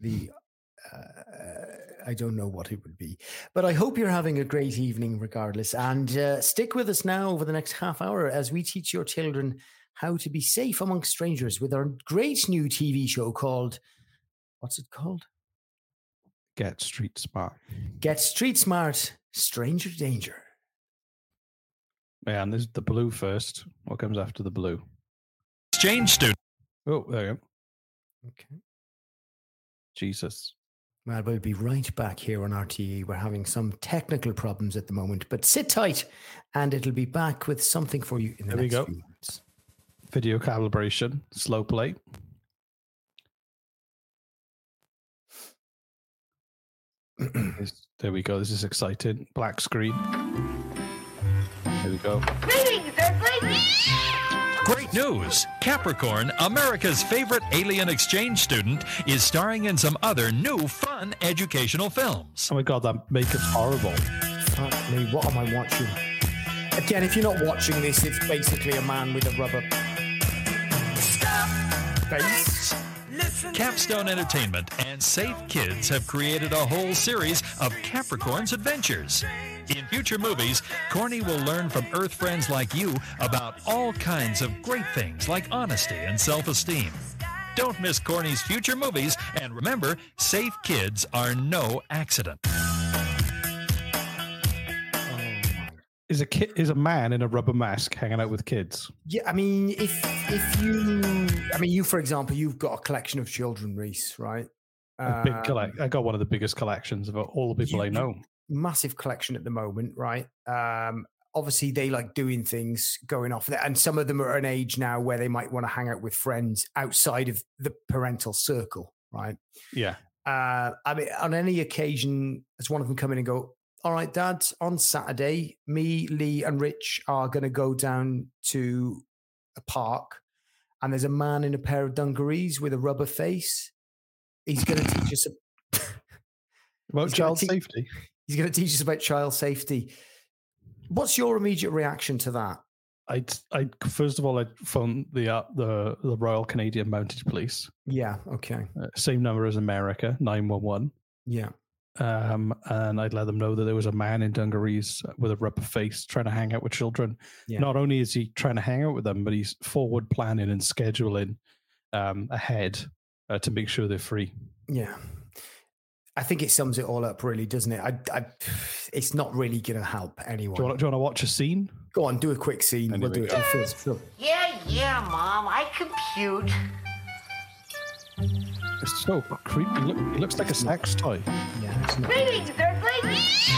I don't know what it would be, but I hope you're having a great evening regardless. And stick with us now over the next half hour as we teach your children how to be safe amongst strangers with our great new TV show called, what's it called? Get Street Smart. Get Street Smart, Stranger Danger. Yeah, and there's the blue first. What comes after the blue? Exchange student. Oh, there you go. Okay. Jesus. Well, we'll be right back here on RTE. We're having some technical problems at the moment, but sit tight and it'll be back with something for you in the next few minutes. Video calibration, slow play. There we go. This is exciting. Black screen. There we go. Great news! Capricorn, America's favorite alien exchange student, is starring in some other new, fun educational films. Oh my God, that makeup's horrible. Fuck me, what am I watching? Again, if you're not watching this, it's basically a man with a rubber face. Capstone Entertainment and Safe Kids have created a whole series of Capricorn's adventures. In future movies, Corny will learn from Earth friends like you about all kinds of great things like honesty and self-esteem. Don't miss Corny's future movies, and remember, safe kids are no accident. Is a man in a rubber mask hanging out with kids? Yeah, I mean, you, for example, you've got a collection of children, Reese, right? A big I got one of the biggest collections of all the people I know. Massive collection at the moment, right? Obviously, they like doing things, going off there, and some of them are at an age now where they might want to hang out with friends outside of the parental circle, right? Yeah. I mean, on any occasion, has one of them come in and go, "All right, Dad, on Saturday, me, Lee, and Rich are going to go down to a park, and there's a man in a pair of dungarees with a rubber face. He's going to teach us about child safety. He's going to teach us about child safety." What's your immediate reaction to that? I first of all, I'd phone the Royal Canadian Mounted Police. Yeah. Okay. Same number as America, 911. Yeah. And I'd let them know that there was a man in dungarees with a rubber face trying to hang out with children. Yeah. Not only is he trying to hang out with them, but he's forward planning and scheduling ahead to make sure they're free. Yeah. I think it sums it all up, really, doesn't it? It's not really going to help anyone. Do you want to watch a scene? Go on, do a quick scene. Anyway. We'll do it. Phil. Yeah, Mom. I compute. It's so creepy. He looks like a sex toy. Yeah. It's not. Greetings, Earthlings!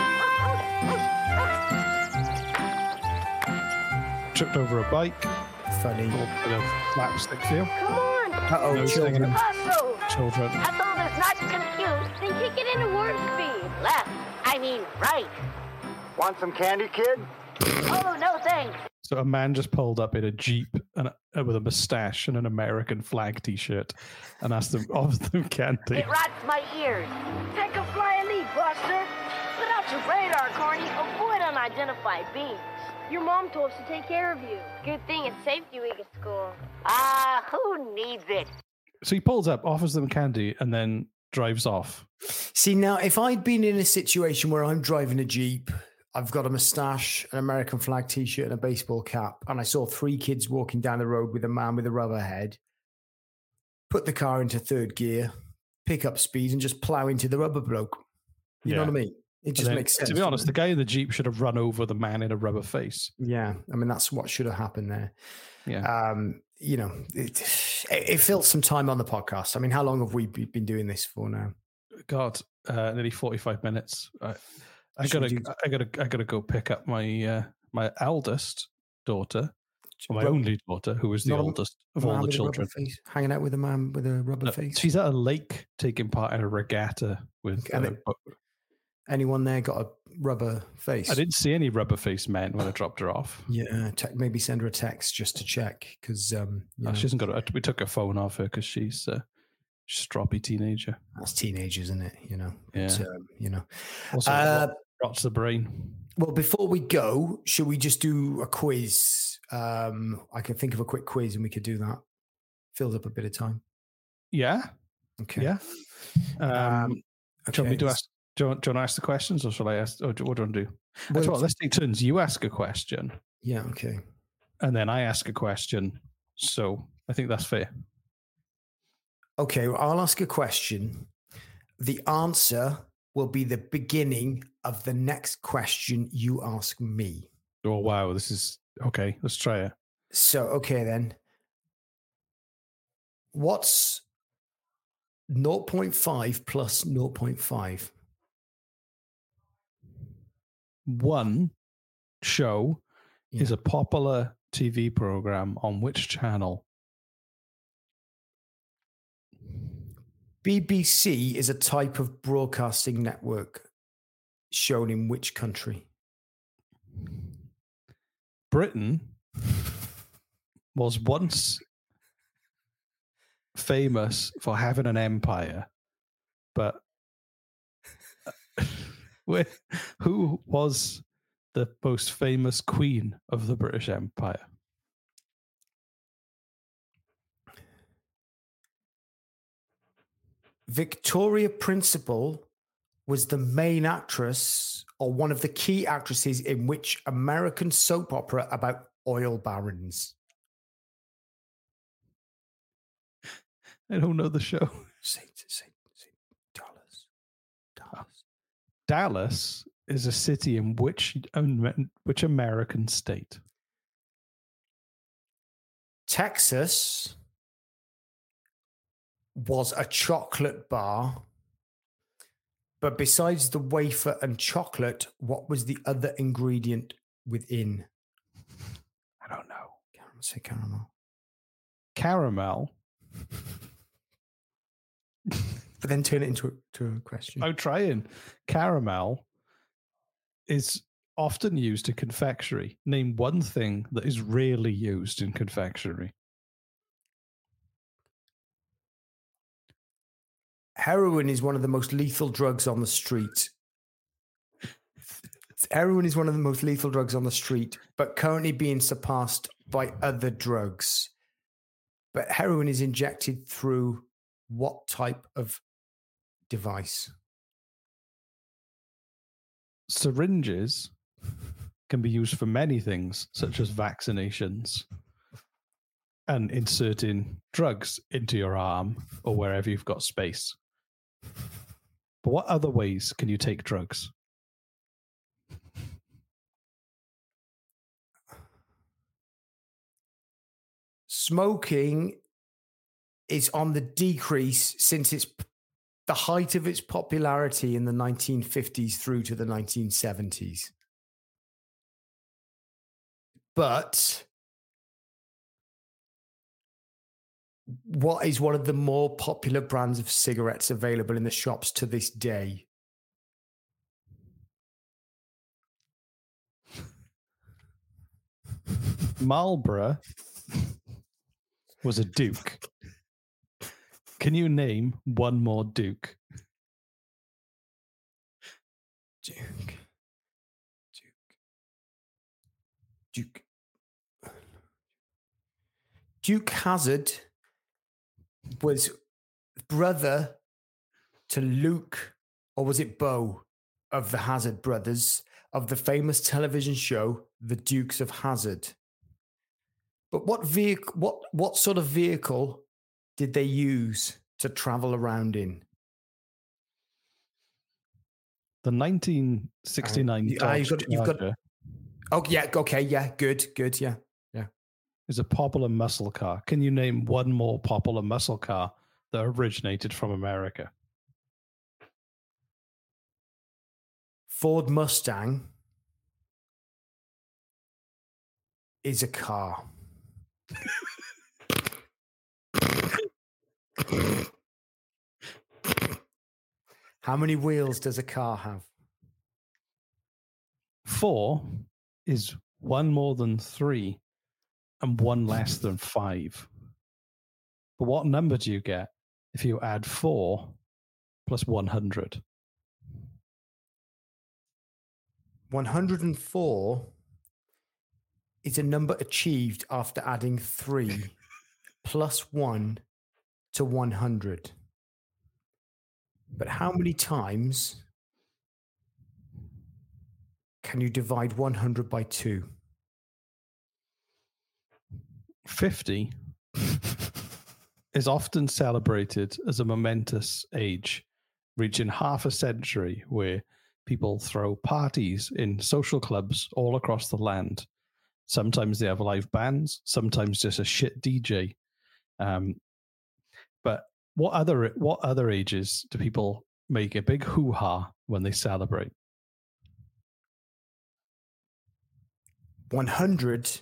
Tripped over a bike. Funny. A little bit of slapstick feel. Come on. Uh-oh, No children. singing. Hustle. Children. That's all that's not compute. Then kick it into warp speed. Left. I mean, right. Want some candy, kid? Oh, no thanks. So a man just pulled up in a Jeep and with a mustache and an American flag T-shirt and asked them, offers them candy. It rots my ears. Take a flying leap, Buster. Put out your radar, Corny. Avoid unidentified beings. Your mom told us to take care of you. Good thing it's safety week at school. Who needs it? So he pulls up, offers them candy, and then drives off. See, now, if I'd been in a situation where I'm driving a Jeep, I've got a mustache, an American flag T-shirt, and a baseball cap, and I saw 3 kids walking down the road with a man with a rubber head, put the car into third gear, pick up speed, and just plow into the rubber bloke. You know what I mean? It just makes sense. To be honest, the guy in the Jeep should have run over the man in a rubber face. Yeah, I mean, that's what should have happened there. Yeah. You know, it fills some time on the podcast. I mean, how long have we been doing this for now? God, nearly 45 minutes. I gotta go pick up my my eldest daughter, or my only daughter, who is the oldest of all the children. Hanging out with a man with a rubber face. She's at a lake taking part in a regatta with. Anyone there got a rubber face? I didn't see any rubber face men when I dropped her off. Yeah, maybe send her a text just to check because she hasn't got. We took her phone off her because she's a stroppy teenager. That's teenagers, isn't it? You know. Yeah. But, you know. Also, rots the brain. Well, before we go, should we just do a quiz? I can think of a quick quiz, and we could do that. Fills up a bit of time. Yeah. Okay. Yeah. Do you want me to ask? Do you want to ask the questions, or shall I ask? Or what do you want to do? Well, let's take turns. You ask a question. Yeah. Okay. And then I ask a question. So I think that's fair. Okay. Well, I'll ask a question. The answer will be the beginning of the next question you ask me. Oh, wow. This is okay. Let's try it. So, okay, then. What's 0.5 plus 0.5? One show is a popular TV program on which channel? BBC is a type of broadcasting network shown in which country? Britain was once famous for having an empire, but who was the most famous queen of the British Empire? Victoria Principal was the main actress or one of the key actresses in which American soap opera about oil barons? I don't know the show. Dallas is a city in which American state? Texas was a chocolate bar, but besides the wafer and chocolate, what was the other ingredient within? I don't know. Say caramel. Caramel. But then turn it into a question. I'm trying. Caramel is often used in confectionery. Name one thing that is rarely used in confectionery. Heroin is one of the most lethal drugs on the street. Heroin is one of the most lethal drugs on the street, but currently being surpassed by other drugs. But heroin is injected through what type of device? Syringes can be used for many things, such as vaccinations and inserting drugs into your arm or wherever you've got space. But what other ways can you take drugs? Smoking is on the decrease since it's the height of its popularity in the 1950s through to the 1970s. But what is one of the more popular brands of cigarettes available in the shops to this day? Marlboro was a Duke. Can you name one more Duke? Duke Hazard was brother to Luke, or was it Beau, of the Hazard brothers, of the famous television show The Dukes of Hazzard. But what sort of vehicle did they use to travel around in? The 1969 Dodge Charger. Oh yeah, okay, yeah, good, yeah. Is a popular muscle car. Can you name one more popular muscle car that originated from America? Ford Mustang is a car. How many wheels does a car have? 4 is 1 more than 3 and 1 less than 5. But what number do you get if you add 4 plus 100? 104 is a number achieved after adding 3 plus 1 to 100. But how many times can you divide 100 by 2? 50 is often celebrated as a momentous age, reaching half a century where people throw parties in social clubs all across the land. Sometimes they have live bands, sometimes just a shit DJ. But what other ages do people make a big hoo-ha when they celebrate? 100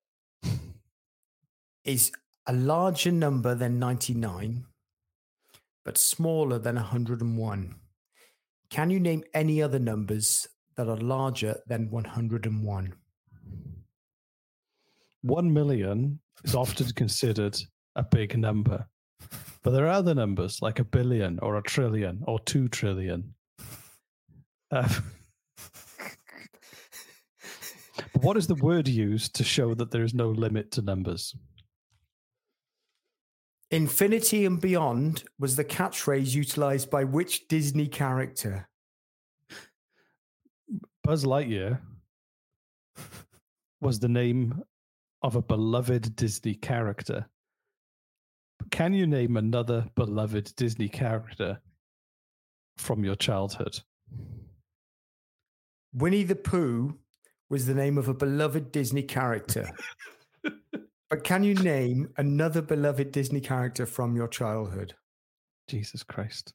is a larger number than 99, but smaller than 101. Can you name any other numbers that are larger than 101? 1 million is often considered a big number, but there are other numbers like a billion or a trillion or 2 trillion. What is the word used to show that there is no limit to numbers? Infinity and beyond was the catchphrase utilized by which Disney character? Buzz Lightyear was the name of a beloved Disney character. Can you name another beloved Disney character from your childhood? Winnie the Pooh was the name of a beloved Disney character. But can you name another beloved Disney character from your childhood? Jesus Christ.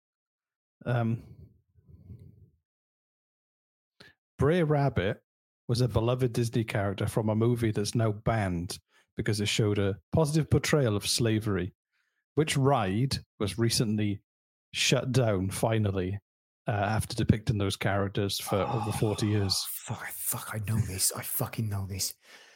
Brer Rabbit was a beloved Disney character from a movie that's now banned because it showed a positive portrayal of slavery. Which ride was recently shut down, finally, after depicting those characters for over 40 years? Fuck, I know this. I fucking know this.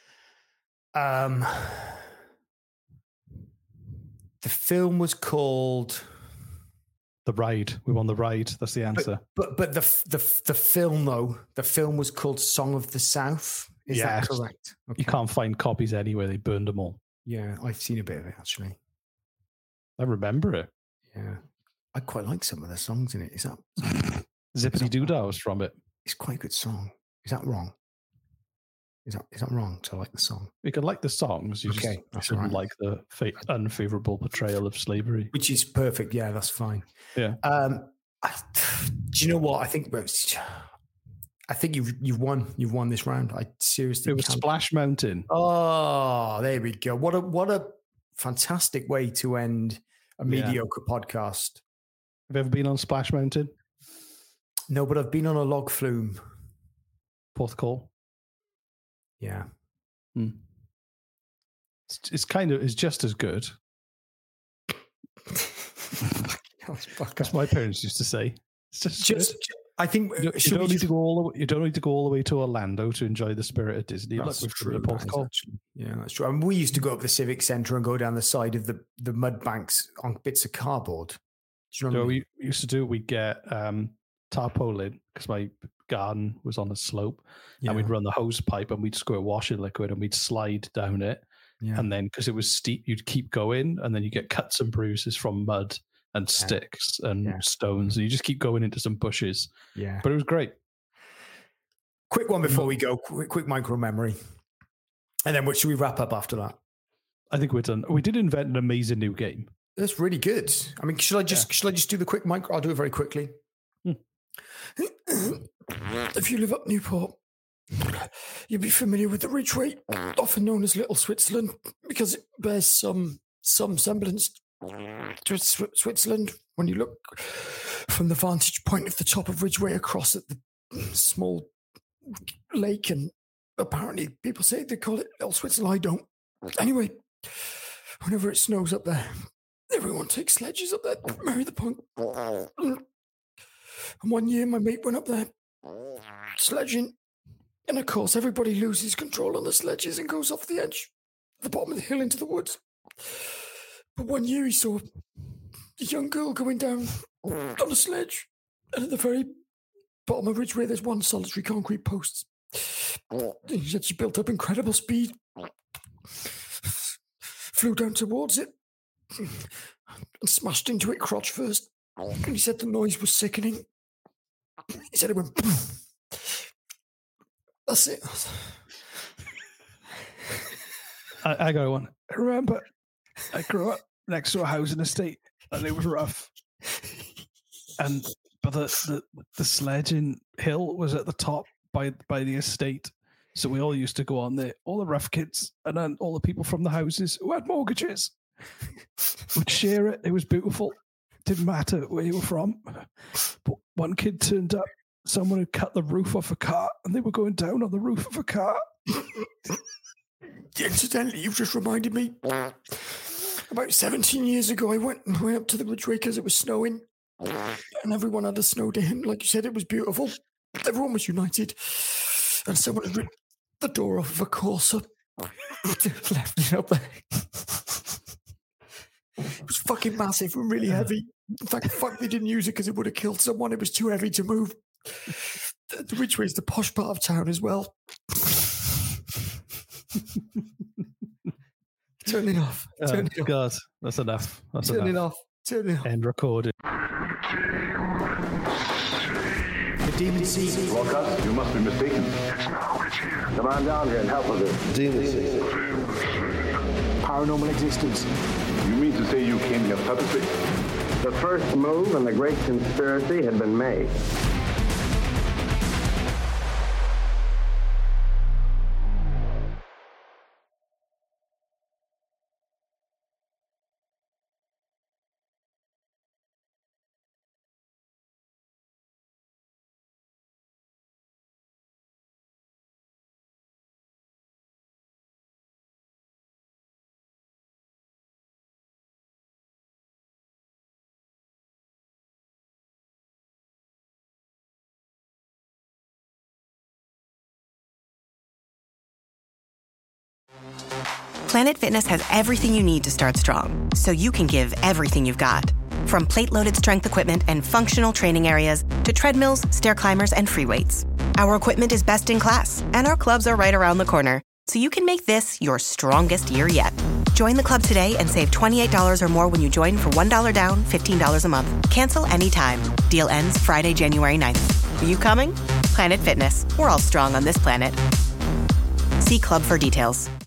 The film was called The Ride. We won The Ride. That's the answer. But the film, though, the film was called Song of the South. Is that correct? Okay. You can't find copies anywhere. They burned them all. Yeah, I've seen a bit of it, actually. I remember it. Yeah. I quite like some of the songs in it. Is that Zippity Doodah was from it. It's quite a good song. Is that wrong? Is that wrong to like the song? You can like the songs. You just shouldn't like the unfavorable portrayal of slavery. Which is perfect. Yeah, that's fine. Yeah. Do you know what? I think you've won. You've won this round. I seriously. It was Splash Mountain. Oh, there we go. What a fantastic way to end a mediocre podcast. Have you ever been on Splash Mountain? No, but I've been on a log flume. Porthcawl. Yeah. It's just as good. That's my parents used to say. It's just I think you don't need to go all the way to Orlando to enjoy the spirit of Disney. That's Look, true. Yeah, that's true. I mean, we used to go up the Civic Centre and go down the side of the mud banks on bits of cardboard. Do you know what I mean? We used to do. We'd get tarpaulin because my garden was on a slope, and we'd run the hose pipe and we'd squirt washing liquid and we'd slide down it. Yeah. And then because it was steep, you'd keep going, and then you get cuts and bruises from mud and sticks and stones, and you just keep going into some bushes. Yeah, but it was great. Quick one before we go. Quick micro memory, and then what should we wrap up after that? I think we're done. We did invent an amazing new game. That's really good. I mean, should I just do the quick micro? I'll do it very quickly. If you live up Newport, you'll be familiar with the Ridgeway, often known as Little Switzerland, because it bears some semblance to Switzerland when you look from the vantage point of the top of Ridgeway across at the small lake, and apparently people say they call it Little Switzerland. I don't. Anyway, whenever it snows up there, everyone takes sledges up there to marry the punk. And one year my mate went up there sledging, and of course everybody loses control on the sledges and goes off the edge, the bottom of the hill into the woods. But one year he saw a young girl going down on a sledge, and at the very bottom of Ridgeway there's one solitary concrete post. He said she built up incredible speed, flew down towards it, and smashed into it crotch first. And he said the noise was sickening. He said it went boom. That's it. I got one. I remember I grew up next to a housing estate, and it was rough. But the sledging hill was at the top by the estate, so we all used to go on there. All the rough kids, and then all the people from the houses who had mortgages would share it. It was beautiful. Didn't matter where you were from. But one kid turned up. Someone had cut the roof off a car, and they were going down on the roof of a car. Incidentally, you've just reminded me. About 17 years ago, I went up to the Ridgeway because it was snowing, and everyone had a snow day. And like you said, it was beautiful. Everyone was united, and someone had ripped the door off of a Corsa, left it up there. It was fucking massive and really heavy. In fact, they didn't use it because it would have killed someone. It was too heavy to move. The Ridgeway is the posh part of town as well. Turn it off. Turn it off. God, that's enough. Turn it off. End recording. The Demon Seed. Broadcast, you must be mistaken. Come on down here and help with this. Demon Seed. Paranormal existence. You mean to say you came here purposely? The first move in the great conspiracy had been made. Planet Fitness has everything you need to start strong, so you can give everything you've got. From plate-loaded strength equipment and functional training areas to treadmills, stair climbers, and free weights. Our equipment is best in class, and our clubs are right around the corner, so you can make this your strongest year yet. Join the club today and save $28 or more when you join for $1 down, $15 a month. Cancel anytime. Deal ends Friday, January 9th. Are you coming? Planet Fitness. We're all strong on this planet. See club for details.